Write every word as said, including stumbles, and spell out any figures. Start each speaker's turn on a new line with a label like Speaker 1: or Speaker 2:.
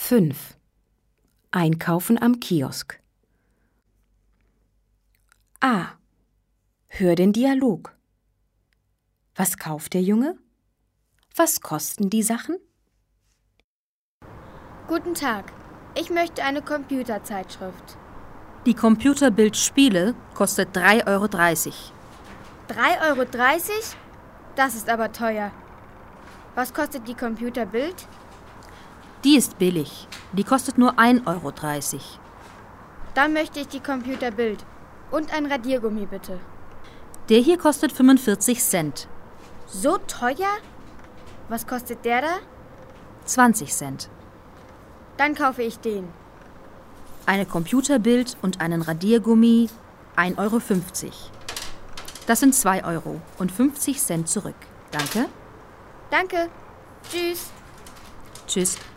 Speaker 1: fünf. Einkaufen am Kiosk. A. Hör den Dialog. Was kauft der Junge? Was kosten die Sachen?
Speaker 2: Guten Tag, ich möchte eine Computerzeitschrift.
Speaker 3: Die Computerbild Spiele kostet drei Euro dreißig.
Speaker 2: drei Euro dreißig? Das ist aber teuer. Was kostet die Computerbild?
Speaker 3: Die ist billig. Die kostet nur ein Euro dreißig.
Speaker 2: Dann möchte ich die Computerbild und ein Radiergummi bitte.
Speaker 3: Der hier kostet fünfundvierzig Cent.
Speaker 2: So teuer? Was kostet der da?
Speaker 3: zwanzig Cent.
Speaker 2: Dann kaufe ich den.
Speaker 3: Eine Computerbild und einen Radiergummi ein Euro fünfzig. Das sind zwei Euro und fünfzig Cent zurück. Danke.
Speaker 2: Danke. Tschüss.
Speaker 3: Tschüss.